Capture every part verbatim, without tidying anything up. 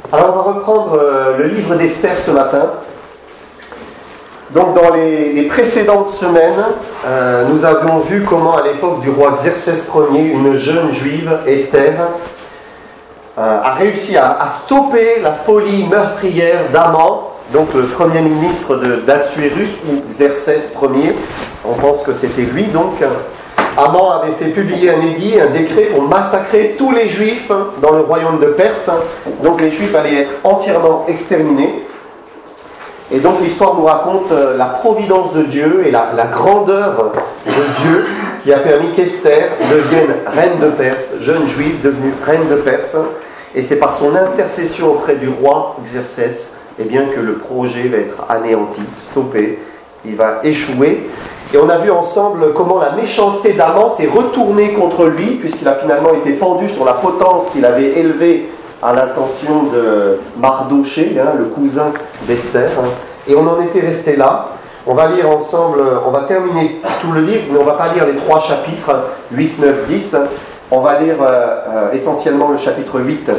Alors on va reprendre euh, le livre d'Esther ce matin. Donc dans les, les précédentes semaines, euh, nous avions vu comment à l'époque du roi Xerxès Ier, une jeune juive, Esther, euh, a réussi à, à stopper la folie meurtrière d'Aman, donc le premier ministre de, d'Assuérus, ou Xerxès Ier, on pense que c'était lui. Donc Aman avait fait publier un édit, un décret pour massacrer tous les juifs dans le royaume de Perse. Donc les juifs allaient être entièrement exterminés. Et donc l'histoire nous raconte la providence de Dieu et la, la grandeur de Dieu qui a permis qu'Esther devienne reine de Perse, jeune juive devenue reine de Perse. Et c'est par son intercession auprès du roi Xerxès, eh bien, que le projet va être anéanti, stoppé, il va échouer. Et on a vu ensemble comment la méchanceté d'Aman s'est retournée contre lui, puisqu'il a finalement été pendu sur la potence qu'il avait élevée à l'attention de Mardoché, hein, le cousin d'Esther. Hein. Et on en était resté là. On va lire ensemble, on va terminer tout le livre, mais on ne va pas lire les trois chapitres, huit, neuf, dix. On va lire euh, euh, essentiellement le chapitre huit.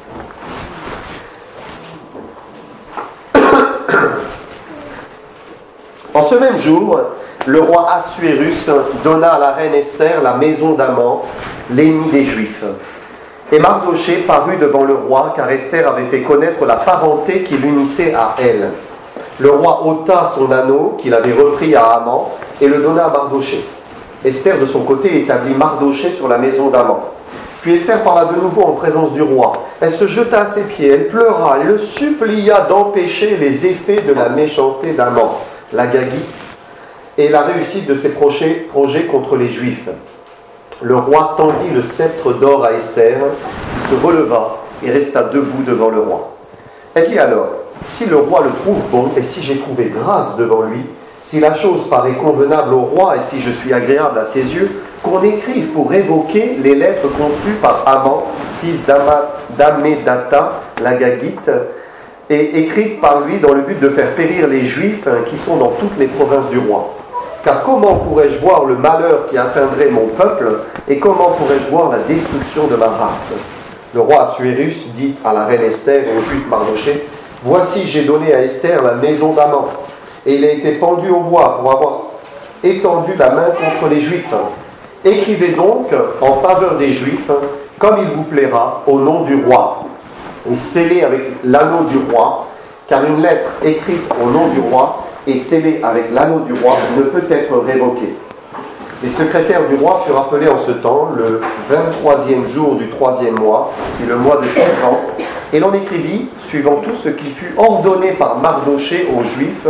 En ce même jour, le roi Assuérus donna à la reine Esther la maison d'Aman, l'ennemi des Juifs. Et Mardoché parut devant le roi, car Esther avait fait connaître la parenté qui l'unissait à elle. Le roi ôta son anneau, qu'il avait repris à Aman, et le donna à Mardoché. Esther, de son côté, établit Mardoché sur la maison d'Aman. Puis Esther parla de nouveau en présence du roi. Elle se jeta à ses pieds, elle pleura, elle le supplia d'empêcher les effets de la méchanceté d'Aman, l'Agagite, et la réussite de ses projets, projets contre les Juifs. Le roi tendit le sceptre d'or à Esther, qui se releva et resta debout devant le roi. Elle dit alors, si le roi le trouve bon, et si j'ai trouvé grâce devant lui, si la chose paraît convenable au roi, et si je suis agréable à ses yeux, qu'on écrive pour révoquer les lettres conçues par Aman, fils d'Ammédatha, l'Agagite, et écrites par lui dans le but de faire périr les Juifs qui sont dans toutes les provinces du roi. Car comment pourrais-je voir le malheur qui atteindrait mon peuple, et comment pourrais-je voir la destruction de ma race ? Le roi Assuérus dit à la reine Esther et au juif Mardoché, « Voici, j'ai donné à Esther la maison d'Aman, et il a été pendu au bois pour avoir étendu la main contre les Juifs. Écrivez donc en faveur des Juifs, comme il vous plaira, au nom du roi, et scellez avec l'anneau du roi, car une lettre écrite au nom du roi et scellée avec l'anneau du roi ne peut être révoquée. » Les secrétaires du roi furent appelés en ce temps, le vingt-troisième jour du troisième mois, qui est le mois de Sivan, et l'on écrivit, suivant tout ce qui fut ordonné par Mardoché aux Juifs,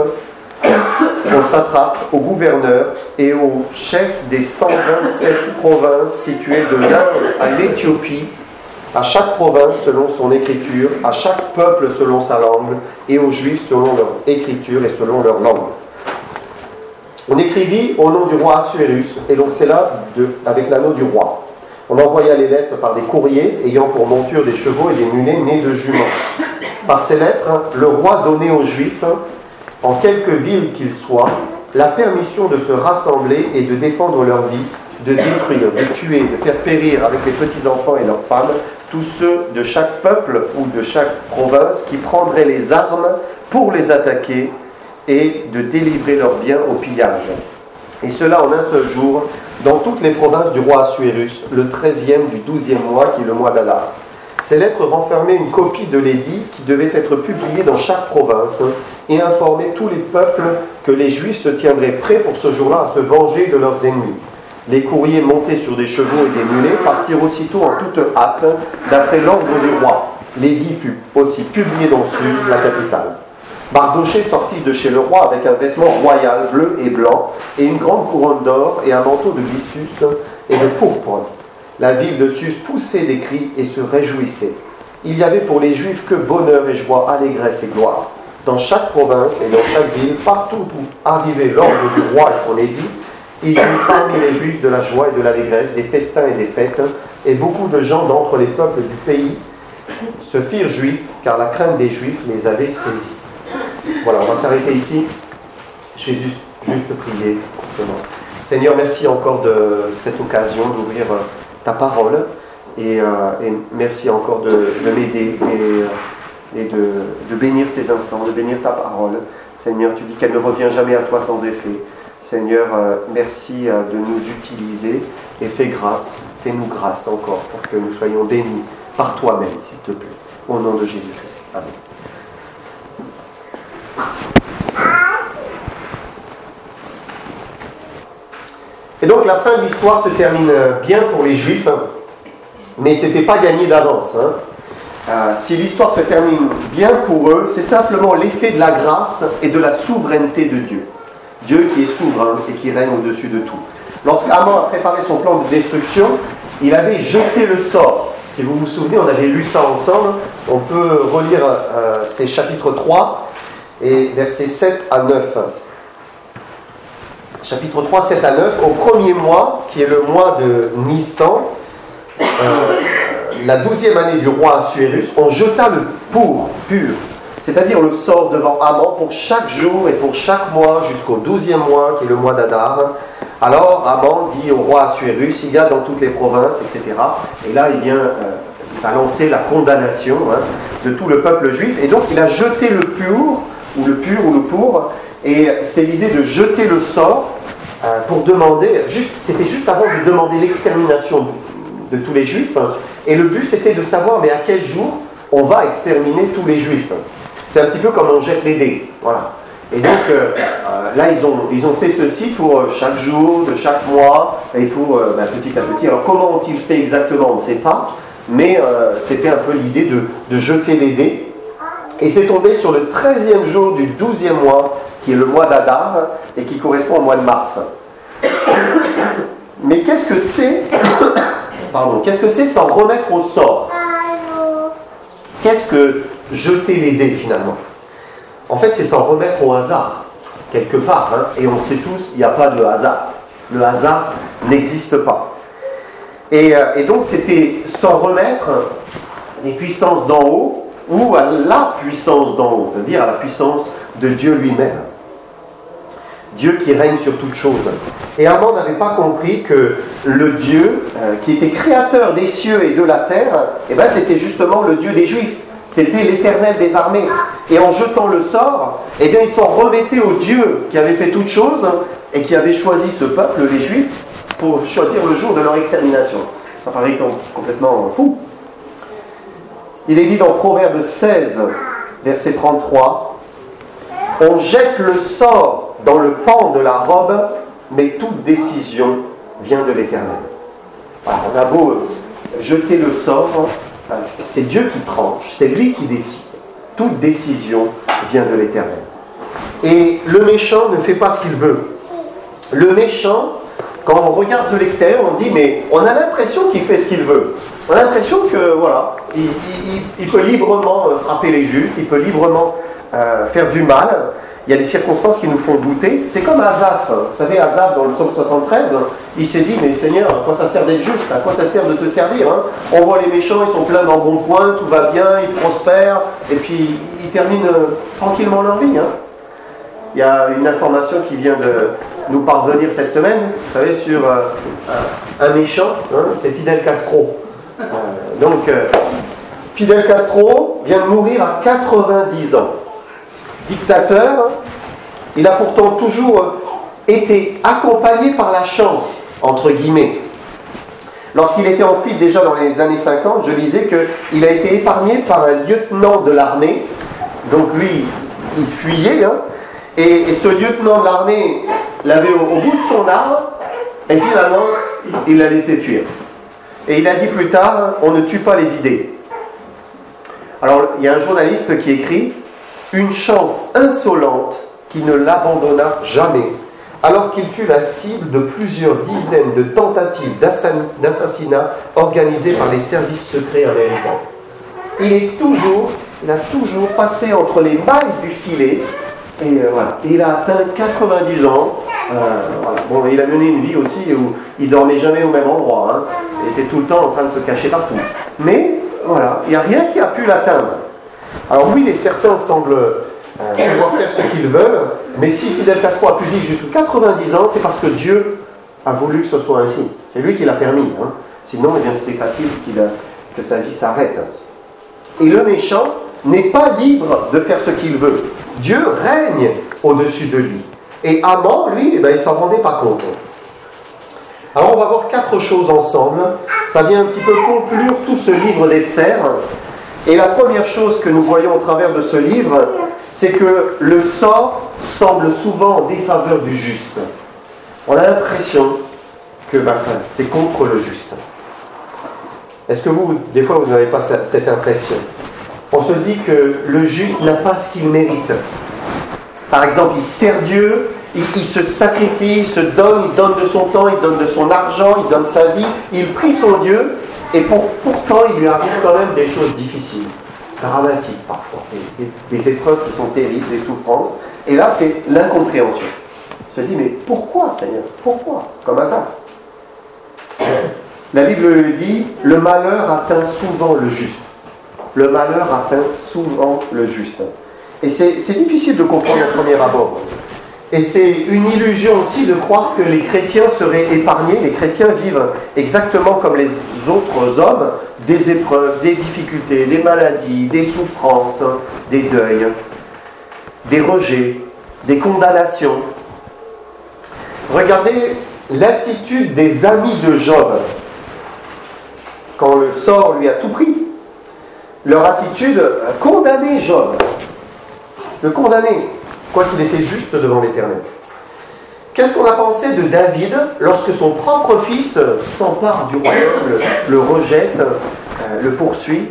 aux satrapes, aux gouverneurs et aux chefs des cent vingt-sept provinces situées de l'Inde à l'Éthiopie, à chaque province selon son écriture, à chaque peuple selon sa langue, et aux Juifs selon leur écriture et selon leur langue. On écrivit au nom du roi Assuérus, et l'on scella avec l'anneau du roi. On envoya les lettres par des courriers, ayant pour monture des chevaux et des mulets nés de juments. Par ces lettres, le roi donnait aux Juifs, en quelque ville qu'ils soient, la permission de se rassembler et de défendre leur vie, de détruire, de tuer, de faire périr avec les petits-enfants et leurs femmes, tous ceux de chaque peuple ou de chaque province qui prendraient les armes pour les attaquer et de délivrer leurs biens au pillage. Et cela en un seul jour, dans toutes les provinces du roi Assuérus, le treizième du douzième mois, qui est le mois d'Adar. Ces lettres renfermaient une copie de l'édit qui devait être publiée dans chaque province et informer tous les peuples que les Juifs se tiendraient prêts pour ce jour-là à se venger de leurs ennemis. Les courriers montés sur des chevaux et des mulets partirent aussitôt en toute hâte, d'après l'ordre du roi. L'édit fut aussi publié dans Suse, la capitale. Mardoché sortit de chez le roi avec un vêtement royal bleu et blanc, et une grande couronne d'or, et un manteau de byssus et de pourpre. La ville de Suse poussait des cris et se réjouissait. Il y avait pour les Juifs que bonheur et joie, allégresse et gloire. Dans chaque province et dans chaque ville, partout où arrivait l'ordre du roi et son édit, il y eut parmi les Juifs de la joie et de l'allégresse, des festins et des fêtes, et beaucoup de gens d'entre les peuples du pays se firent juifs, car la crainte des Juifs les avait saisis. Voilà, on va s'arrêter ici. Jésus, juste prier. Seigneur, merci encore de cette occasion d'ouvrir ta parole, et, euh, et merci encore de, de m'aider et, et de, de bénir ces instants, de bénir ta parole. Seigneur, tu dis qu'elle ne revient jamais à toi sans effet. Seigneur, euh, merci euh, de nous utiliser et fais grâce, fais-nous grâce encore pour que nous soyons bénis par toi-même, s'il te plaît. Au nom de Jésus-Christ. Amen. Et donc la fin de l'histoire se termine bien pour les Juifs, mais ce n'était pas gagné d'avance. Hein. Euh, si l'histoire se termine bien pour eux, c'est simplement l'effet de la grâce et de la souveraineté de Dieu. Dieu qui est souverain et qui règne au-dessus de tout. Lorsqu'Aman a préparé son plan de destruction, il avait jeté le sort. Si vous vous souvenez, on avait lu ça ensemble. On peut relire euh, ces chapitres trois et versets sept à neuf. Chapitre trois, sept à neuf. Au premier mois, qui est le mois de Nissan, euh, la douzième année du roi Assuérus, on jeta le pour pur, c'est-à-dire le sort devant Aman pour chaque jour et pour chaque mois jusqu'au douzième mois, qui est le mois d'Adar. Alors Aman dit au roi Assuérus, il y a dans toutes les provinces, et cetera. Et là, il vient, euh, il va lancer la condamnation hein, de tout le peuple juif. Et donc, il a jeté le pur, ou le pur, ou le pour. Et c'est l'idée de jeter le sort euh, pour demander, juste, c'était juste avant de demander l'extermination de, de tous les juifs. Hein, et le but, c'était de savoir, mais à quel jour on va exterminer tous les juifs. C'est un petit peu comme on jette les dés. Voilà. Et donc, euh, euh, là, ils ont, ils ont fait ceci pour euh, chaque jour, de chaque mois, et pour euh, ben, petit à petit. Alors, comment ont-ils fait exactement, on ne sait pas, mais euh, c'était un peu l'idée de, de jeter les dés. Et c'est tombé sur le treizième jour du douzième mois, qui est le mois d'Adar, et qui correspond au mois de mars. Mais qu'est-ce que c'est Pardon, qu'est-ce que c'est s'en remettre au sort? Qu'est-ce que jeter les dés, finalement? En fait, c'est s'en remettre au hasard, quelque part. Hein, et on sait tous, il n'y a pas de hasard. Le hasard n'existe pas. Et, euh, et donc, c'était s'en remettre des puissances d'en haut, ou à la puissance d'en haut, c'est-à-dire à la puissance de Dieu lui-même. Dieu qui règne sur toutes choses. Et Aman n'avait pas compris que le Dieu, euh, qui était créateur des cieux et de la terre, eh ben, c'était justement le Dieu des Juifs. C'était l'Éternel des armées. Et en jetant le sort, eh bien, ils s'en remettaient au Dieu qui avait fait toutes choses et qui avait choisi ce peuple, les Juifs, pour choisir le jour de leur extermination. Ça paraît complètement fou. Il est dit dans Proverbe seize, verset trente-trois, « On jette le sort dans le pan de la robe, mais toute décision vient de l'Éternel. » Voilà, on a beau jeter le sort, c'est Dieu qui tranche, c'est lui qui décide. Toute décision vient de l'Éternel. Et le méchant ne fait pas ce qu'il veut. Le méchant, quand on regarde de l'extérieur, on dit, mais on a l'impression qu'il fait ce qu'il veut. On a l'impression que, voilà, il, il, il peut librement frapper les juifs, il peut librement euh, faire du mal. Il y a des circonstances qui nous font douter. C'est comme Asaph. Vous savez, Asaph, dans le psaume soixante-treize, il s'est dit, mais Seigneur, à quoi ça sert d'être juste? À quoi ça sert de te servir hein? On voit les méchants, ils sont pleins d'embonpoint, tout va bien, ils prospèrent, et puis ils terminent euh, tranquillement leur vie. Hein? Il y a une information qui vient de nous parvenir cette semaine, vous savez, sur euh, un méchant, hein, c'est Fidel Castro. Euh, donc, euh, Fidel Castro vient de mourir à quatre-vingt-dix ans. Dictateur, il a pourtant toujours été accompagné par la chance, entre guillemets. Lorsqu'il était en fuite déjà dans les années cinquante, je lisais qu'il a été épargné par un lieutenant de l'armée. Donc lui, il fuyait, hein, et, et ce lieutenant de l'armée l'avait au, au bout de son arme, et finalement, il l'a laissé fuir. Et il a dit plus tard, on ne tue pas les idées. Alors, il y a un journaliste qui écrit, une chance insolente qui ne l'abandonna jamais, alors qu'il fut la cible de plusieurs dizaines de tentatives d'assassinat organisées par les services secrets américains. Il est toujours, il a toujours passé entre les mailles du filet, et euh, voilà. Et il a atteint quatre-vingt-dix ans. Euh, voilà. Bon, il a mené une vie aussi où il dormait jamais au même endroit. Hein. Il était tout le temps en train de se cacher partout. Mais voilà, il n'y a rien qui a pu l'atteindre. Alors oui, les certains semblent euh, pouvoir faire ce qu'ils veulent, mais si Fidel Castro a pu vivre jusqu'à quatre-vingt-dix ans, c'est parce que Dieu a voulu que ce soit ainsi. C'est lui qui l'a permis. Hein. Sinon, eh bien, c'était facile qu'il a, que sa vie s'arrête. Et le méchant, n'est pas libre de faire ce qu'il veut. Dieu règne au-dessus de lui. Et Haman, lui, eh ben, il ne s'en rendait pas compte. Alors on va voir quatre choses ensemble. Ça vient un petit peu conclure tout ce livre d'Esther. Et la première chose que nous voyons au travers de ce livre, c'est que le sort semble souvent en défaveur du juste. On a l'impression que ben, c'est contre le juste. Est-ce que vous, des fois, vous n'avez pas cette impression? On se dit que le juste n'a pas ce qu'il mérite. Par exemple, il sert Dieu, il, il se sacrifie, il se donne, il donne de son temps, il donne de son argent, il donne sa vie, il prie son Dieu, et pour, pourtant, il lui arrive quand même des choses difficiles, dramatiques parfois, des, des, des épreuves qui sont terribles, des souffrances. Et là, c'est l'incompréhension. On se dit, mais pourquoi, Seigneur? Pourquoi? Comme hasard. La Bible le dit, le malheur atteint souvent le juste. Le malheur atteint souvent le juste. Et c'est, c'est difficile de comprendre au premier abord. Et c'est une illusion aussi de croire que les chrétiens seraient épargnés. Les chrétiens vivent exactement comme les autres hommes, des épreuves, des difficultés, des maladies, des souffrances, des deuils, des rejets, des condamnations. Regardez l'attitude des amis de Job. Quand le sort lui a tout pris, leur attitude a condamné Job. Le condamner, quoi qu'il était juste devant l'Éternel. Qu'est-ce qu'on a pensé de David lorsque son propre fils s'empare du royaume, le, le rejette, euh, le poursuit?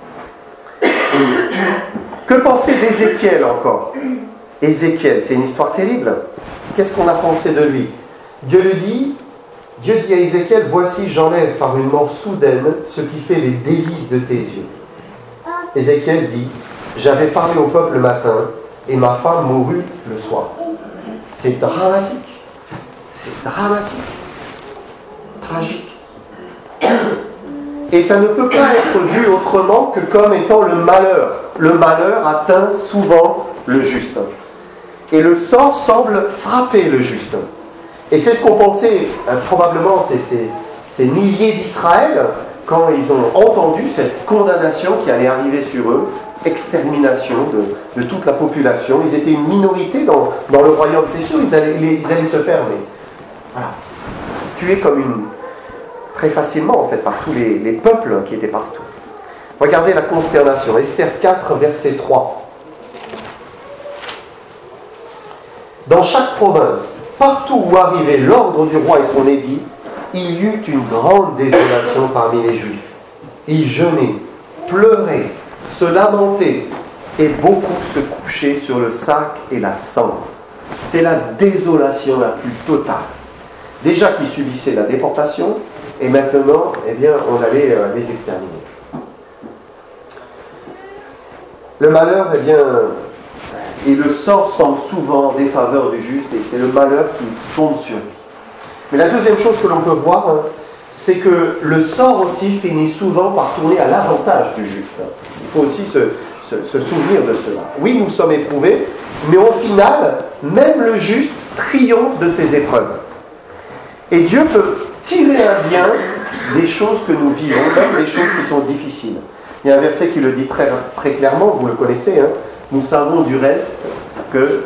Que penser d'Ézéchiel encore? Ézéchiel, c'est une histoire terrible. Qu'est-ce qu'on a pensé de lui? Dieu le dit, Dieu dit à Ézéchiel, voici j'enlève par une mort soudaine ce qui fait les délices de tes yeux. Ézéchiel dit, j'avais parlé au peuple le matin et ma femme mourut le soir. C'est dramatique. C'est dramatique. Tragique. Et ça ne peut pas être vu autrement que comme étant le malheur. Le malheur atteint souvent le juste. Et le sort semble frapper le juste. Et c'est ce qu'ont pensé euh, probablement ces, ces, ces milliers d'Israël quand ils ont entendu cette condamnation qui allait arriver sur eux, extermination de, de toute la population. Ils étaient une minorité dans, dans le royaume, c'est sûr, ils allaient, ils allaient se faire mais, voilà, tués comme une, très facilement en fait par tous les, les peuples qui étaient partout. Regardez la consternation, Esther quatre, verset trois. Dans chaque province, partout où arrivait l'ordre du roi et son édit, il y eut une grande désolation parmi les Juifs. Ils jeûnaient, pleuraient, se lamentaient, et beaucoup se couchaient sur le sac et la cendre. C'est la désolation la plus totale. Déjà qu'ils subissaient la déportation, et maintenant, eh bien, on allait euh, les exterminer. Le malheur, eh bien, et le sort semble souvent en défaveur du juste, et c'est le malheur qui tombe sur lui. Mais la deuxième chose que l'on peut voir, hein, c'est que le sort aussi finit souvent par tourner à l'avantage du juste. Il faut aussi se, se, se souvenir de cela. Oui, nous sommes éprouvés, mais au final, même le juste triomphe de ses épreuves. Et Dieu peut tirer un bien des choses que nous vivons, même des choses qui sont difficiles. Il y a un verset qui le dit très, très clairement, vous le connaissez, hein. Nous savons du reste que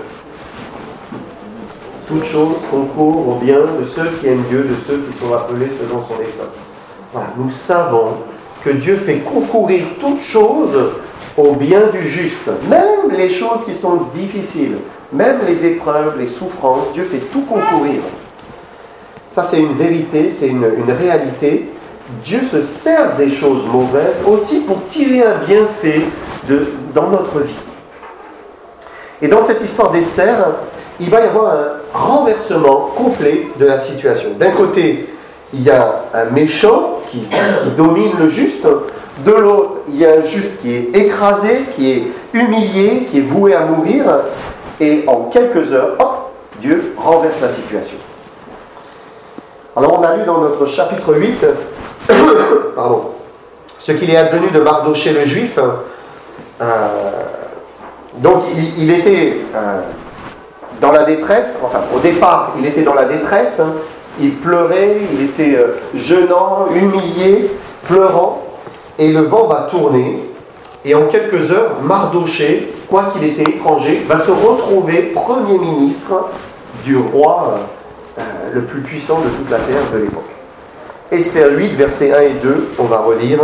toute chose concourt au bien de ceux qui aiment Dieu, de ceux qui sont appelés selon son dessein. Voilà, nous savons que Dieu fait concourir toute chose au bien du juste, même les choses qui sont difficiles, même les épreuves, les souffrances, Dieu fait tout concourir. Ça, c'est une vérité, c'est une, une réalité. Dieu se sert des choses mauvaises aussi pour tirer un bienfait de, dans notre vie. Et dans cette histoire d'Esther, il va y avoir un renversement complet de la situation. D'un côté, il y a un méchant qui, qui domine le juste. De l'autre, il y a un juste qui est écrasé, qui est humilié, qui est voué à mourir. Et en quelques heures, hop, Dieu renverse la situation. Alors on a lu dans notre chapitre huit, pardon, ce qu'il est advenu de Mardochée le Juif. Euh, donc il, il était euh, dans la détresse, enfin au départ il était dans la détresse, hein, il pleurait, il était euh, jeûnant, humilié, pleurant, et le vent va tourner, Et en quelques heures, Mardoché, quoi qu'il était étranger, va se retrouver premier ministre du roi euh, le plus puissant de toute la terre de l'époque. Esther huit, versets un et deux, on va relire.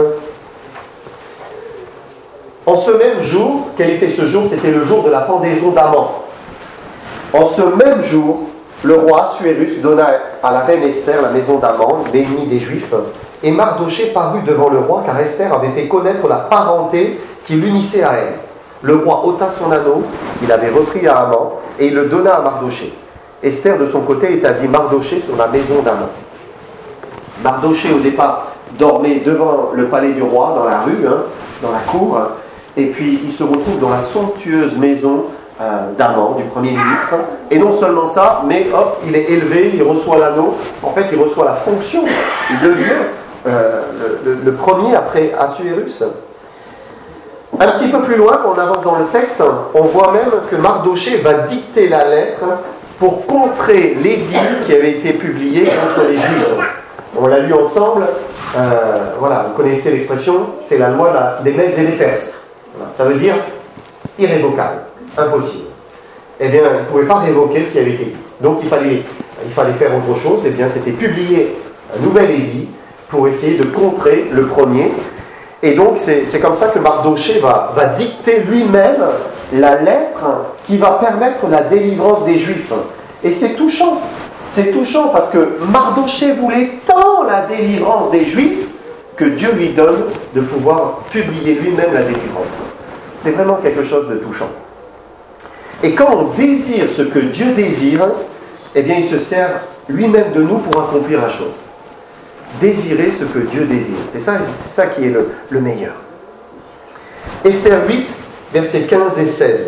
En ce même jour, quel était ce jour? C'était le jour de la pendaison d'Aman. En ce même jour, le roi Assuérus donna à la reine Esther la maison d'Aman, l'ennemi des Juifs, et Mardoché parut devant le roi, car Esther avait fait connaître la parenté qui l'unissait à elle. Le roi ôta son anneau, il avait repris à Aman, et il le donna à Mardoché. Esther, de son côté, établit Mardoché sur la maison d'Aman. Mardoché, au départ, dormait devant le palais du roi, dans la rue, hein, dans la cour, et puis il se retrouve dans la somptueuse maison euh, d'Aman, du premier ministre. Et non seulement ça, mais hop, il est élevé, il reçoit l'anneau. En fait, il reçoit la fonction. Il devient euh, le, le, le premier après Assuérus. Un petit peu plus loin, quand on avance dans le texte, on voit même que Mardoché va dicter la lettre pour contrer l'édit qui avait été publié contre les Juifs. On l'a lu ensemble, euh, voilà, vous connaissez l'expression, c'est la loi des Mèdes et des Perses. Voilà, ça veut dire irrévocable, impossible. Eh bien, il ne pouvait pas révoquer ce qui avait été dit. Donc il fallait, il fallait faire autre chose, eh bien c'était publier un nouvel édit pour essayer de contrer le premier. Et donc c'est, c'est comme ça que Mardoché va, va dicter lui-même la lettre qui va permettre la délivrance des Juifs. Et c'est touchant. C'est touchant parce que Mardoché voulait tant la délivrance des Juifs que Dieu lui donne de pouvoir publier lui-même la délivrance. C'est vraiment quelque chose de touchant. Et quand on désire ce que Dieu désire, eh bien il se sert lui-même de nous pour accomplir la chose. Désirer ce que Dieu désire. C'est ça, c'est ça qui est le, le meilleur. Esther huit, versets quinze et seize.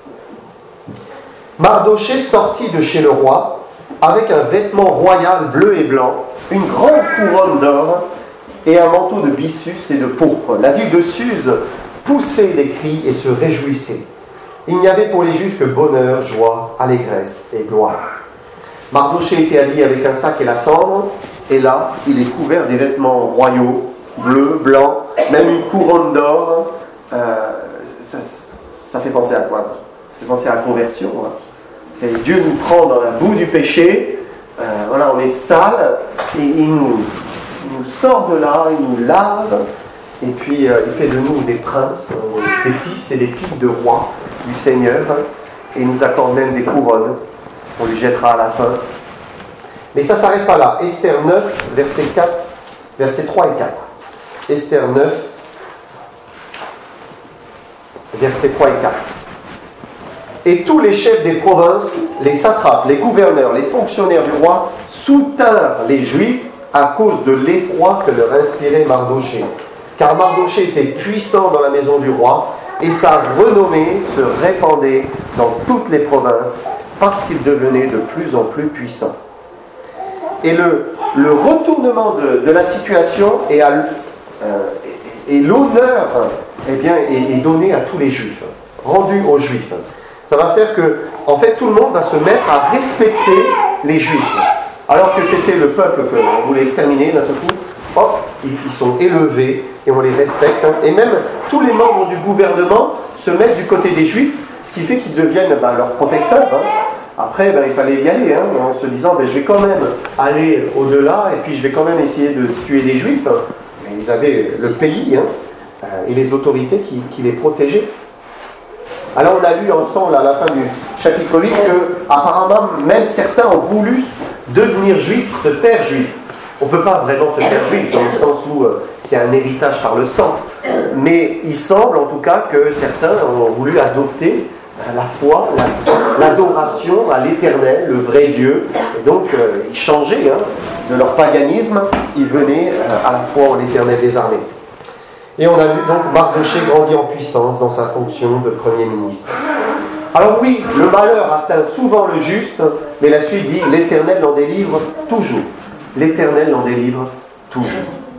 Mardoché sortit de chez le roi avec un vêtement royal bleu et blanc, une grande couronne d'or et un manteau de byssus et de pourpre. La ville de Suse poussait des cris et se réjouissait. Il n'y avait pour les Juifs que bonheur, joie, allégresse et gloire. Mardoché était habillé avec un sac et la cendre, et là, il est couvert des vêtements royaux, bleus, blancs, même une couronne d'or. Euh, ça, ça fait penser à quoi? Ça fait penser à la conversion. Hein. C'est Dieu nous prend dans la boue du péché, euh, voilà, on est sale, et il nous, il nous sort de là, il nous lave, et puis euh, il fait de nous des princes, euh, des fils et des filles de rois du Seigneur, et il nous accorde même des couronnes, on lui jettera à la fin. Mais ça ne s'arrête pas là. Esther neuf, versets quatre, versets trois et quatre. Esther neuf, versets trois et quatre. Et tous les chefs des provinces, les satrapes, les gouverneurs, les fonctionnaires du roi soutinrent les Juifs à cause de l'effroi que leur inspirait Mardoché. Car Mardoché était puissant dans la maison du roi et sa renommée se répandait dans toutes les provinces parce qu'il devenait de plus en plus puissant. Et le, le retournement de, de la situation et, à, euh, et, et l'honneur eh bien, est, est donné à tous les Juifs, rendu aux Juifs. Ça va faire que, en fait, tout le monde va se mettre à respecter les Juifs. Alors que c'était le peuple qu'on voulait exterminer, d'un seul coup, hop, ils, ils sont élevés et on les respecte. Hein. Et même tous les membres du gouvernement se mettent du côté des Juifs, ce qui fait qu'ils deviennent ben, leurs protecteurs. Hein. Après, ben, il fallait y aller, hein, en se disant, ben, je vais quand même aller au-delà, et puis je vais quand même essayer de tuer des Juifs. Et ils avaient le pays hein, et les autorités qui, qui les protégeaient. Alors on a lu ensemble à la fin du chapitre huit que apparemment même certains ont voulu devenir juifs, se faire juifs. On ne peut pas vraiment se faire juif dans le sens où euh, c'est un héritage par le sang. Mais il semble en tout cas que certains ont voulu adopter la foi, la, l'adoration à l'Éternel, le vrai Dieu. Et donc euh, ils changeaient hein, de leur paganisme, ils venaient euh, à la foi en l'Éternel des armées. Et on a vu donc Mardoché grandir en puissance dans sa fonction de Premier ministre. Alors oui, le malheur atteint souvent le juste, mais la suite dit, l'Éternel l'en délivre toujours. L'Éternel l'en délivre toujours.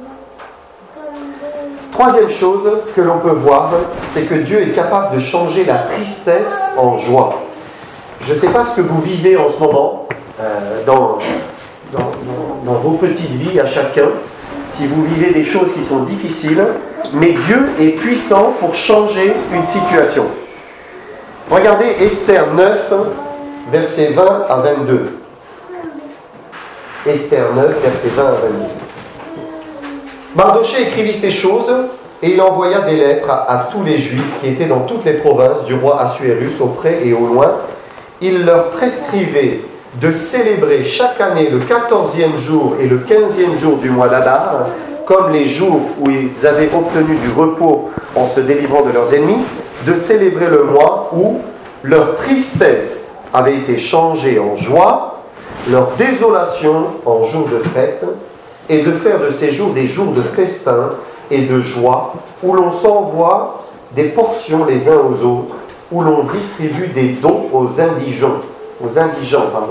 Troisième chose que l'on peut voir, c'est que Dieu est capable de changer la tristesse en joie. Je ne sais pas ce que vous vivez en ce moment, euh, dans, dans, dans, dans vos petites vies à chacun, si vous vivez des choses qui sont difficiles, mais Dieu est puissant pour changer une situation. Regardez Esther neuf, versets vingt à vingt-deux. Esther neuf, versets vingt à vingt-deux. Mardochée écrivit ces choses, et il envoya des lettres à, à tous les Juifs qui étaient dans toutes les provinces du roi Assuérus, au près et au loin. Il leur prescrivait de célébrer chaque année le quatorzième jour et le quinzième jour du mois d'Adar, comme les jours où ils avaient obtenu du repos en se délivrant de leurs ennemis, de célébrer le mois où leur tristesse avait été changée en joie, leur désolation en jours de fête, et de faire de ces jours des jours de festin et de joie, où l'on s'envoie des portions les uns aux autres, où l'on distribue des dons aux indigents, aux indigents, pardon.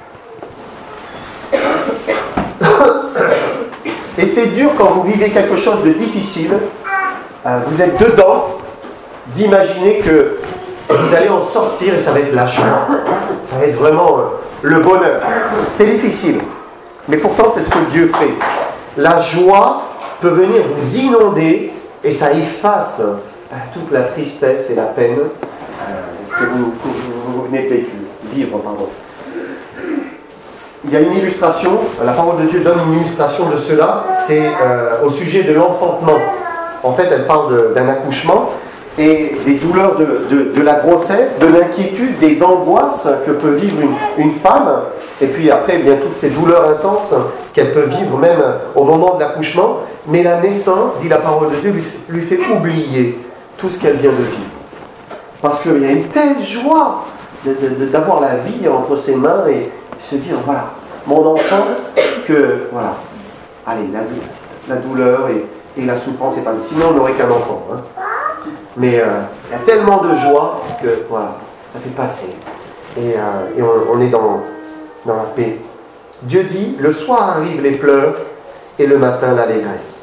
Et c'est dur quand vous vivez quelque chose de difficile, euh, vous êtes dedans, d'imaginer que vous allez en sortir et ça va être la joie, ça va être vraiment euh, le bonheur. C'est difficile, mais pourtant c'est ce que Dieu fait. La joie peut venir vous inonder et ça efface euh, toute la tristesse et la peine euh, que vous, que vous, vous venez de vivre. Pardon. Il y a une illustration, la parole de Dieu donne une illustration de cela, c'est euh, au sujet de l'enfantement. En fait, elle parle de, d'un accouchement et des douleurs de, de, de la grossesse, de l'inquiétude, des angoisses que peut vivre une, une femme, et puis après, bien toutes ces douleurs intenses qu'elle peut vivre même au moment de l'accouchement. Mais la naissance, dit la parole de Dieu, lui, lui fait oublier tout ce qu'elle vient de vivre. Parce qu'il y a une telle joie de, de, de, d'avoir la vie entre ses mains et se dire, voilà, mon enfant, que, voilà, allez, la, la douleur et, et la souffrance est pas... Sinon, on n'aurait qu'un enfant. Hein. Mais euh, il y a tellement de joie que, voilà, ça fait passer. Et, euh, et on, on est dans, dans la paix. Dieu dit, le soir arrivent les pleurs et le matin l'allégresse.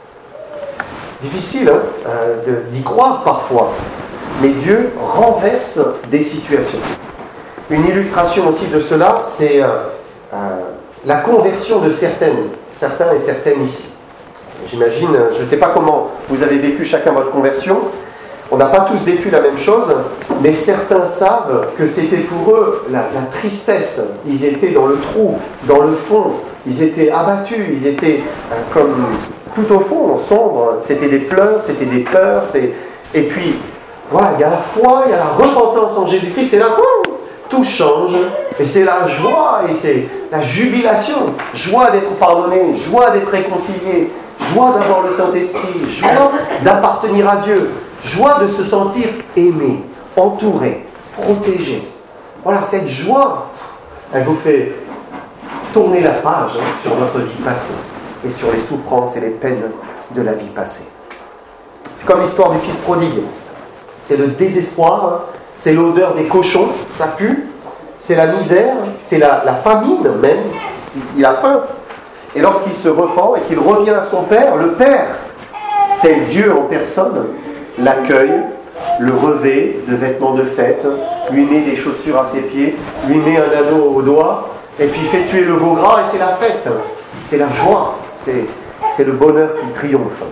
Difficile hein, euh, de, d'y croire parfois, mais Dieu renverse des situations. Une illustration aussi de cela, c'est euh, euh, la conversion de certaines, certains et certaines ici. J'imagine, je ne sais pas comment vous avez vécu chacun votre conversion, on n'a pas tous vécu la même chose, mais certains savent que c'était pour eux la, la tristesse. Ils étaient dans le trou, dans le fond, ils étaient abattus, ils étaient euh, comme tout au fond, sombre, c'était des pleurs, c'était des peurs, c'est... et puis voilà, il y a la foi, il y a la repentance en Jésus-Christ, et là, tout change, et c'est la joie, et c'est la jubilation, joie d'être pardonné, joie d'être réconcilié, joie d'avoir le Saint-Esprit, joie d'appartenir à Dieu, joie de se sentir aimé, entouré, protégé. Voilà, cette joie, elle vous fait tourner la page hein, sur notre vie passée, et sur les souffrances et les peines de la vie passée. C'est comme l'histoire du fils prodigue. C'est le désespoir, hein. C'est l'odeur des cochons, ça pue, c'est la misère, c'est la, la famine même, il a faim. Et lorsqu'il se repent et qu'il revient à son père, le père, tel Dieu en personne, l'accueille, le revêt de vêtements de fête, lui met des chaussures à ses pieds, lui met un anneau au doigt, et puis fait tuer le veau gras et c'est la fête, c'est la joie, c'est, c'est le bonheur qui triomphe.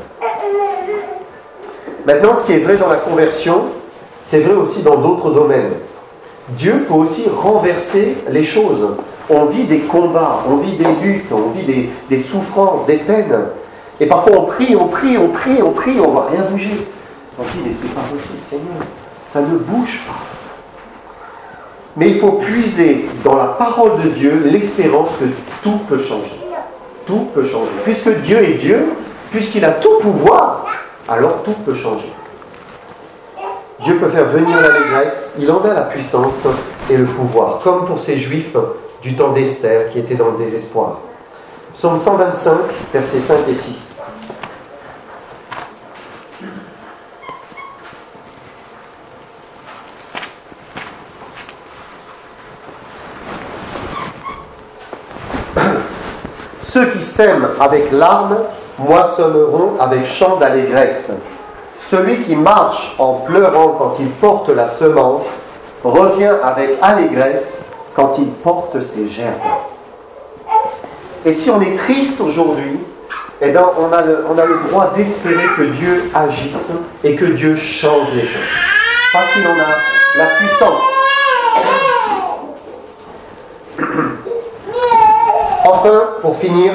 Maintenant, ce qui est vrai dans la conversion, c'est vrai aussi dans d'autres domaines. Dieu peut aussi renverser les choses. On vit des combats, on vit des luttes, on vit des, des souffrances, des peines. Et parfois on prie, on prie, on prie, on prie, on ne va rien bouger. On dit, mais c'est pas possible, Seigneur, ça ne bouge pas. Mais il faut puiser dans la parole de Dieu l'espérance que tout peut changer. Tout peut changer. Puisque Dieu est Dieu, puisqu'il a tout pouvoir, alors tout peut changer. Dieu peut faire venir l'allégresse, il en a la puissance et le pouvoir, comme pour ces Juifs du temps d'Esther qui étaient dans le désespoir. Psaume cent vingt-cinq, versets cinq et six. Ceux qui sèment avec larmes moissonneront avec chant d'allégresse. Celui qui marche en pleurant quand il porte la semence revient avec allégresse quand il porte ses gerbes. Et si on est triste aujourd'hui, eh bien, on a, le, on a le droit d'espérer que Dieu agisse et que Dieu change les choses. Parce qu'il en a la puissance. Enfin, pour finir,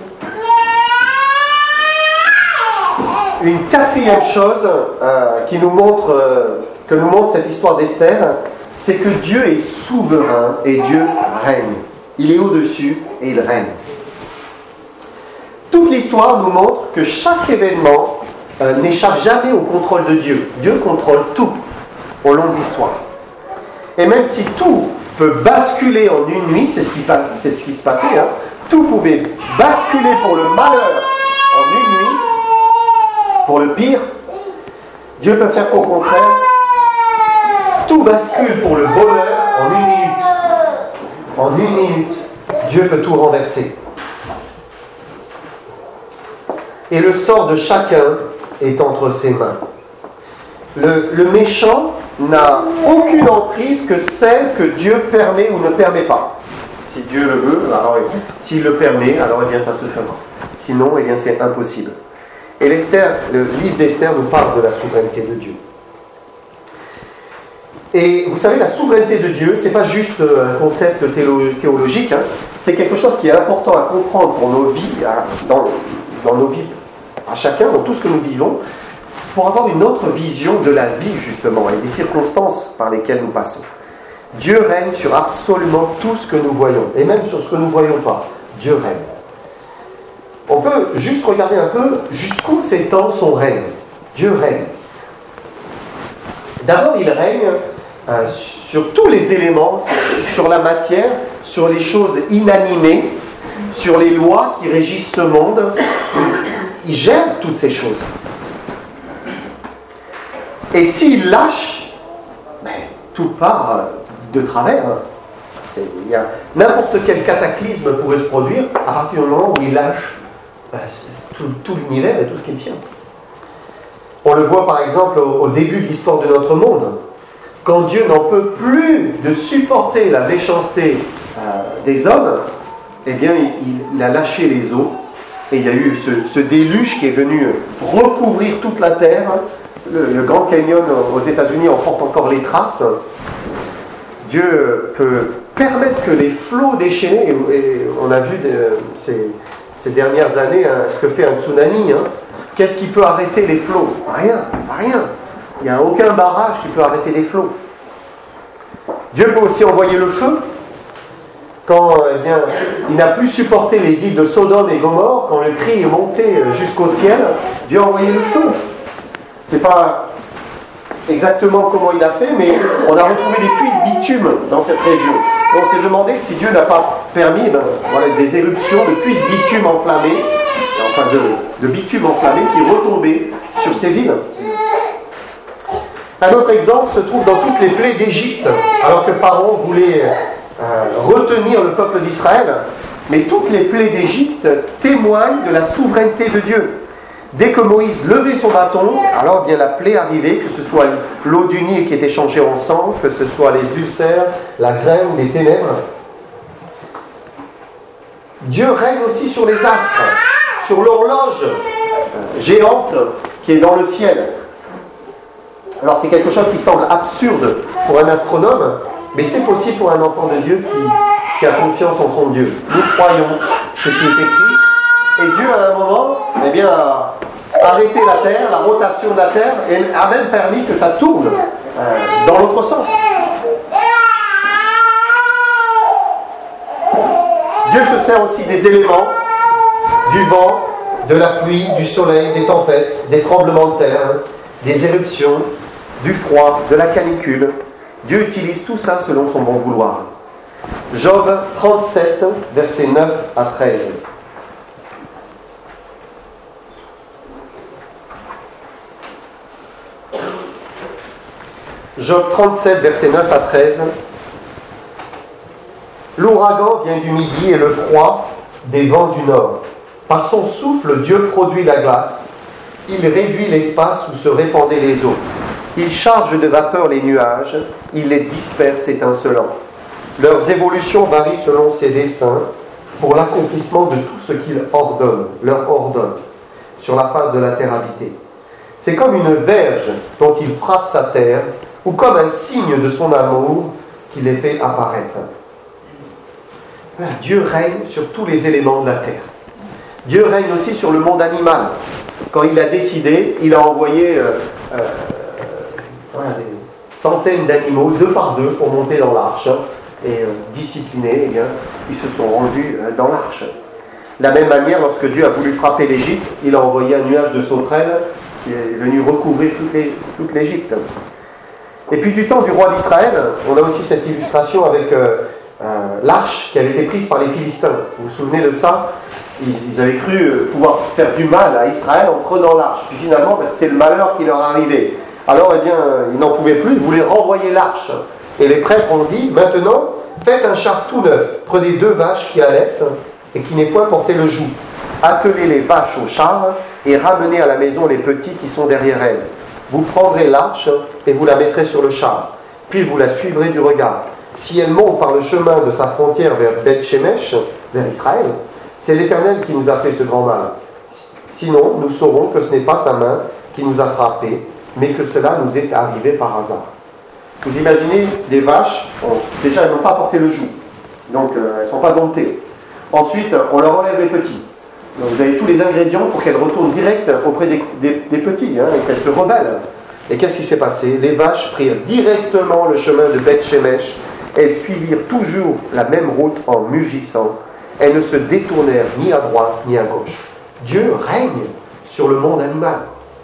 une quatrième chose euh, qui nous montre, euh, que nous montre cette histoire d'Esther, c'est que Dieu est souverain et Dieu règne. Il est au-dessus et il règne. Toute l'histoire nous montre que chaque événement euh, n'échappe jamais au contrôle de Dieu. Dieu contrôle tout au long de l'histoire. Et même si tout peut basculer en une nuit, c'est ce qui, c'est ce qui se passait, hein, tout pouvait basculer pour le malheur en une nuit, pour le pire, Dieu peut faire au contraire, tout bascule pour le bonheur en une minute. En une minute, Dieu peut tout renverser. Et le sort de chacun est entre ses mains. Le, le méchant n'a aucune emprise que celle que Dieu permet ou ne permet pas. Si Dieu le veut, alors s'il le permet, alors eh bien ça se fera. Sinon, eh bien c'est impossible. Et l'Esther, le livre d'Esther nous parle de la souveraineté de Dieu. Et vous savez, la souveraineté de Dieu, c'est pas juste un concept théologique, hein, c'est quelque chose qui est important à comprendre pour nos vies, dans, dans nos vies, à chacun, dans tout ce que nous vivons, pour avoir une autre vision de la vie, justement, et des circonstances par lesquelles nous passons. Dieu règne sur absolument tout ce que nous voyons, et même sur ce que nous ne voyons pas. Dieu règne. On peut juste regarder un peu jusqu'où s'étend son règne. Dieu règne. D'abord, il règne euh, sur tous les éléments, sur la matière, sur les choses inanimées, sur les lois qui régissent ce monde. Il gère toutes ces choses. Et s'il lâche, ben, tout part de travers. Il y a, n'importe quel cataclysme pourrait se produire à partir du moment où il lâche ben, tout, tout l'univers et tout ce qu'il tient. On le voit par exemple au, au début de l'histoire de notre monde. Quand Dieu n'en peut plus de supporter la méchanceté euh, des hommes, eh bien il, il a lâché les eaux et il y a eu ce, ce déluge qui est venu recouvrir toute la terre. Le, le Grand Canyon aux États-Unis en porte encore les traces. Dieu peut permettre que les flots déchaînés, et, et on a vu de, ces, ces dernières années hein, ce que fait un tsunami. Hein. Qu'est-ce qui peut arrêter les flots ? Rien, rien. Il n'y a aucun barrage qui peut arrêter les flots. Dieu peut aussi envoyer le feu. Quand eh bien, il n'a plus supporté les villes de Sodome et Gomorrhe, quand le cri est monté jusqu'au ciel, Dieu a envoyé le feu. C'est pas exactement comment il a fait, mais on a retrouvé des puits de bitume dans cette région. Et on s'est demandé si Dieu n'a pas permis ben, voilà, des éruptions de puits de bitume enflammés, enfin de, de bitume enflammé qui retombaient sur ces villes. Un autre exemple se trouve dans toutes les plaies d'Égypte, alors que Pharaon voulait euh, retenir le peuple d'Israël, mais toutes les plaies d'Égypte témoignent de la souveraineté de Dieu. Dès que Moïse levait son bâton, alors bien la plaie arrivait, que ce soit l'eau du Nil qui était changée en sang, que ce soit les ulcères, la graine, les ténèbres. Dieu règne aussi sur les astres, sur l'horloge géante qui est dans le ciel. Alors c'est quelque chose qui semble absurde pour un astronome, mais c'est possible pour un enfant de Dieu qui, qui a confiance en son Dieu. Nous croyons ce qui est écrit. Et Dieu, à un moment, eh bien, a arrêté la Terre, la rotation de la Terre, et a même permis que ça tourne euh, dans l'autre sens. Dieu se sert aussi des éléments, du vent, de la pluie, du soleil, des tempêtes, des tremblements de terre, des éruptions, du froid, de la canicule. Dieu utilise tout ça selon son bon vouloir. Job trente-sept, versets neuf à treize. Job trente-sept, versets neuf à treize. L'ouragan vient du midi et le froid des vents du nord. Par son souffle, Dieu produit la glace. Il réduit l'espace où se répandaient les eaux. Il charge de vapeur les nuages. Il les disperse étincelants. Leurs évolutions varient selon ses desseins. pour l'accomplissement de tout ce qu'il ordonne, leur ordonne, sur la face de la terre habitée. C'est comme une verge dont il frappe sa terre, ou comme un signe de son amour qui les fait apparaître. Voilà, Dieu règne sur tous les éléments de la terre. Dieu règne aussi sur le monde animal. Quand il a décidé, il a envoyé euh, euh, voilà, des centaines d'animaux, deux par deux, pour monter dans l'arche. Et euh, disciplinés, eh bien, ils se sont rendus euh, dans l'arche. De la même manière, lorsque Dieu a voulu frapper l'Égypte, il a envoyé un nuage de sauterelles qui est venu recouvrir toute, les, toute l'Égypte. Et puis du temps du roi d'Israël, on a aussi cette illustration avec euh, euh, l'arche qui avait été prise par les Philistins. Vous vous souvenez de ça? Ils, ils avaient cru pouvoir faire du mal à Israël en prenant l'arche. Puis finalement, ben, c'était le malheur qui leur arrivait. Alors, eh bien, ils n'en pouvaient plus, ils voulaient renvoyer l'arche. Et les prêtres ont dit, maintenant, faites un char tout neuf. Prenez deux vaches qui allaitent et qui n'aient point porté le joug. Attelez les vaches au char et ramenez à la maison les petits qui sont derrière elles. Vous prendrez l'arche et vous la mettrez sur le char. Puis vous la suivrez du regard. Si elle monte par le chemin de sa frontière vers Beth-Shemesh, vers Israël, c'est l'Éternel qui nous a fait ce grand mal. Sinon, nous saurons que ce n'est pas sa main qui nous a frappés, mais que cela nous est arrivé par hasard. Vous imaginez des vaches, bon, déjà elles n'ont pas porté le joug, donc euh, elles ne sont pas domptées. Ensuite, on leur enlève les petits. Donc, vous avez tous les ingrédients pour qu'elles retournent direct auprès des, des, des petits, hein, et qu'elles se rebellent. Et qu'est-ce qui s'est passé? Les vaches prirent directement le chemin de Beth-Shemesh. Elles suivirent toujours la même route en mugissant. Elles ne se détournèrent ni à droite ni à gauche. Dieu règne sur le monde animal.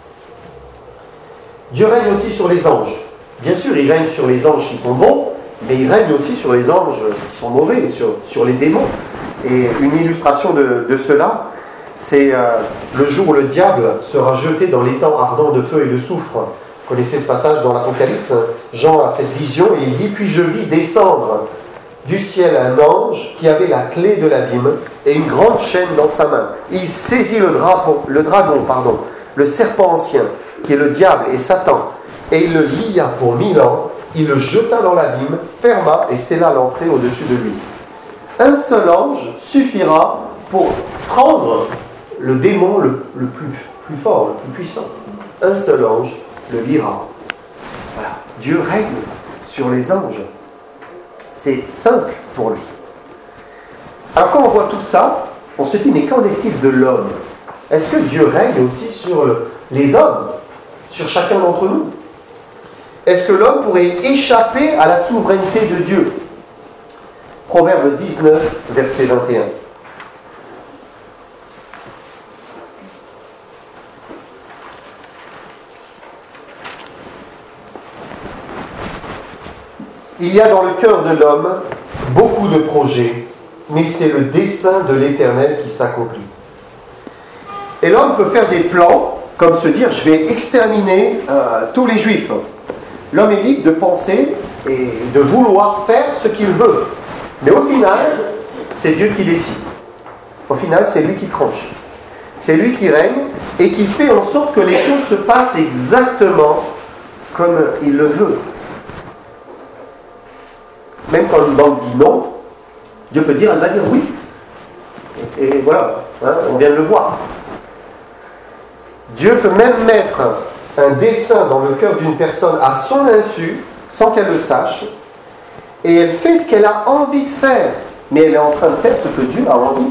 Dieu règne aussi sur les anges. Bien sûr, il règne sur les anges qui sont bons, mais il règne aussi sur les anges qui sont mauvais, sur, sur les démons. Et une illustration de, de cela, c'est euh, le jour où le diable sera jeté dans l'étang ardent de feu et de soufre. Vous connaissez ce passage dans l'Apocalypse? Jean a cette vision et il dit, puis je vis descendre du ciel un ange qui avait la clé de l'abîme et une grande chaîne dans sa main. Il saisit le, drapeau, le dragon, pardon, le serpent ancien, qui est le diable et Satan, et il le lia pour mille ans, il le jeta dans l'abîme, ferma et scella l'entrée au-dessus de lui. Un seul ange suffira pour prendre le démon le, le plus, plus fort, le plus puissant. Un seul ange le lira. Voilà. Dieu règne sur les anges. C'est simple pour lui. Alors quand on voit tout ça, on se dit, mais qu'en est-il de l'homme? Est-ce que Dieu règne aussi sur les hommes, sur chacun d'entre nous? Est-ce que l'homme pourrait échapper à la souveraineté de Dieu? Proverbe dix-neuf, verset vingt et un. Il y a dans le cœur de l'homme beaucoup de projets, mais c'est le dessein de l'Éternel qui s'accomplit. Et l'homme peut faire des plans, comme se dire, je vais exterminer euh, tous les Juifs. L'homme est libre de penser et de vouloir faire ce qu'il veut. Mais au final, c'est Dieu qui décide. Au final, c'est lui qui tranche. C'est lui qui règne et qui fait en sorte que les choses se passent exactement comme il le veut. Même quand une banque dit non, Dieu peut dire, elle va dire oui. Et, et voilà, hein, on vient de le voir. Dieu peut même mettre un dessein dans le cœur d'une personne à son insu, sans qu'elle le sache, et elle fait ce qu'elle a envie de faire, mais elle est en train de faire ce que Dieu a envie.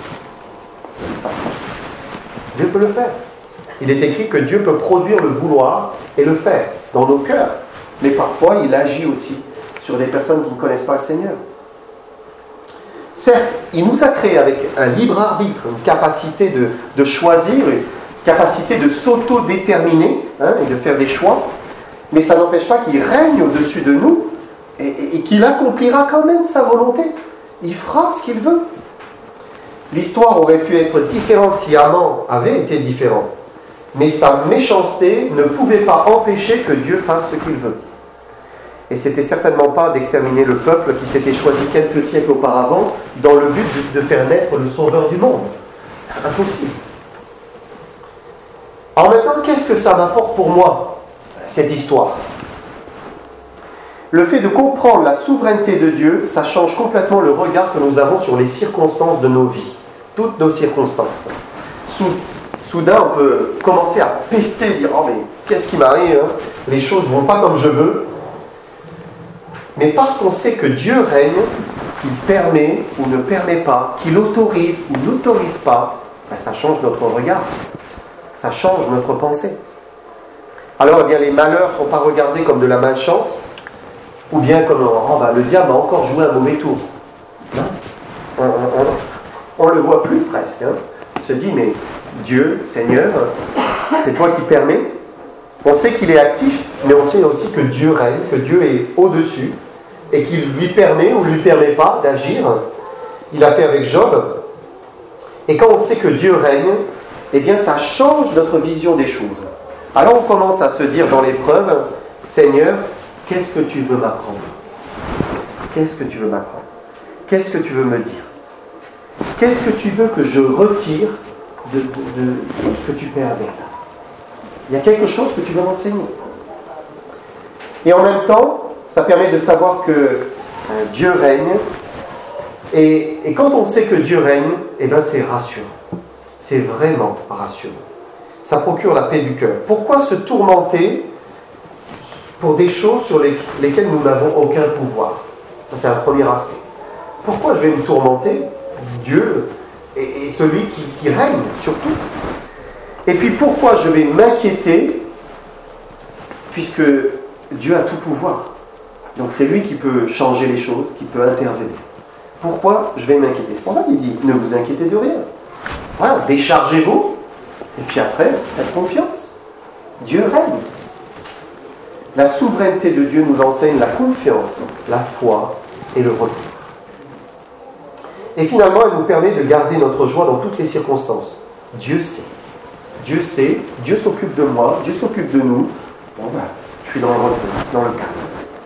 Dieu peut le faire. Il est écrit que Dieu peut produire le vouloir et le faire dans nos cœurs, mais parfois il agit aussi sur des personnes qui ne connaissent pas le Seigneur. Certes, il nous a créés avec un libre arbitre, une capacité de, de choisir, une capacité de s'auto-déterminer, hein, et de faire des choix, mais ça n'empêche pas qu'il règne au-dessus de nous et, et, et qu'il accomplira quand même sa volonté. Il fera ce qu'il veut. L'histoire aurait pu être différente si Haman avait été différent, mais sa méchanceté ne pouvait pas empêcher que Dieu fasse ce qu'il veut. Et c'était certainement pas d'exterminer le peuple qui s'était choisi quelques siècles auparavant dans le but de faire naître le sauveur du monde. Impossible. Alors maintenant, qu'est-ce que ça m'apporte pour moi, cette histoire? Le fait de comprendre la souveraineté de Dieu, ça change complètement le regard que nous avons sur les circonstances de nos vies. Toutes nos circonstances. Soudain, on peut commencer à pester, dire « Oh, mais qu'est-ce qui m'arrive hein? Les choses ne vont pas comme je veux. » Mais parce qu'on sait que Dieu règne, qu'il permet ou ne permet pas, qu'il autorise ou n'autorise pas, ben ça change notre regard. Ça change notre pensée. Alors, eh bien, les malheurs ne sont pas regardés comme de la malchance, ou bien comme oh, bah, le diable a encore joué un mauvais tour. Non, on ne le voit plus presque. Hein. On se dit, mais Dieu, Seigneur, c'est toi qui permets. On sait qu'il est actif, mais on sait aussi que Dieu règne, que Dieu est au-dessus, et qu'il lui permet ou lui permet pas d'agir. Il a fait avec Job. Et quand on sait que Dieu règne, eh bien ça change notre vision des choses. Alors on commence à se dire dans l'épreuve, Seigneur, qu'est-ce que tu veux m'apprendre? Qu'est-ce que tu veux m'apprendre? Qu'est-ce que tu veux me dire? Qu'est-ce que tu veux que je retire de, de, de, de ce que tu permets là? Il y a quelque chose que tu veux m'enseigner. Et en même temps, ça permet de savoir que euh, Dieu règne. Et, et quand on sait que Dieu règne, eh bien c'est rassurant. C'est vraiment rassurant. Ça procure la paix du cœur. Pourquoi se tourmenter pour des choses sur les, lesquelles nous n'avons aucun pouvoir? Ça, c'est un premier aspect. Pourquoi je vais me tourmenter? Dieu est, est celui qui, qui règne surtout. Et puis pourquoi je vais m'inquiéter? Puisque Dieu a tout pouvoir. Donc c'est lui qui peut changer les choses, qui peut intervenir. Pourquoi je vais m'inquiéter? C'est pour ça qu'il dit, ne vous inquiétez de rien. Voilà, déchargez-vous, et puis après, faites confiance. Dieu règne. La souveraineté de Dieu nous enseigne la confiance, la foi et le repos. Et finalement, elle nous permet de garder notre joie dans toutes les circonstances. Dieu sait. Dieu sait, Dieu s'occupe de moi, Dieu s'occupe de nous. Bon ben, je suis dans le repos, dans le calme.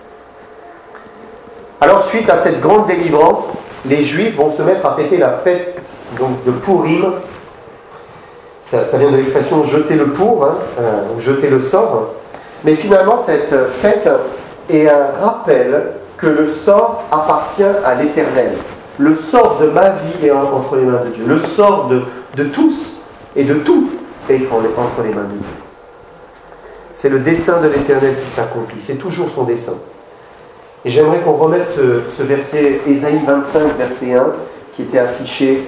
Alors, suite à cette grande délivrance, les Juifs vont se mettre à fêter la fête donc, de Pourim. Ça, ça vient de l'expression « jeter le pour hein, », euh, « jeter le sort ». Mais finalement, cette fête est un rappel que le sort appartient à l'Éternel. Le sort de ma vie est entre les mains de Dieu. Le sort de, de tous et de tout est entre les mains de Dieu. C'est le dessein de l'Éternel qui s'accomplit. C'est toujours son dessein. Et j'aimerais qu'on remette ce, ce verset, Ésaïe vingt-cinq, verset un, qui était affiché,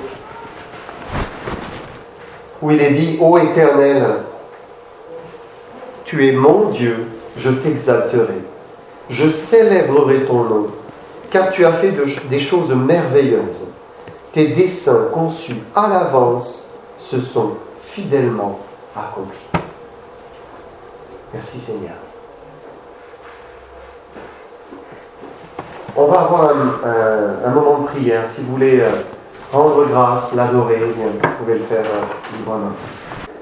où il est dit « Ô Éternel, tu es mon Dieu, je t'exalterai. Je célébrerai ton nom, car tu as fait de, des choses merveilleuses. Tes desseins conçus à l'avance se sont fidèlement accomplis. » Merci Seigneur. On va avoir un, un, un moment de prière. Si vous voulez euh, rendre grâce, l'adorer, vous pouvez le faire euh, librement.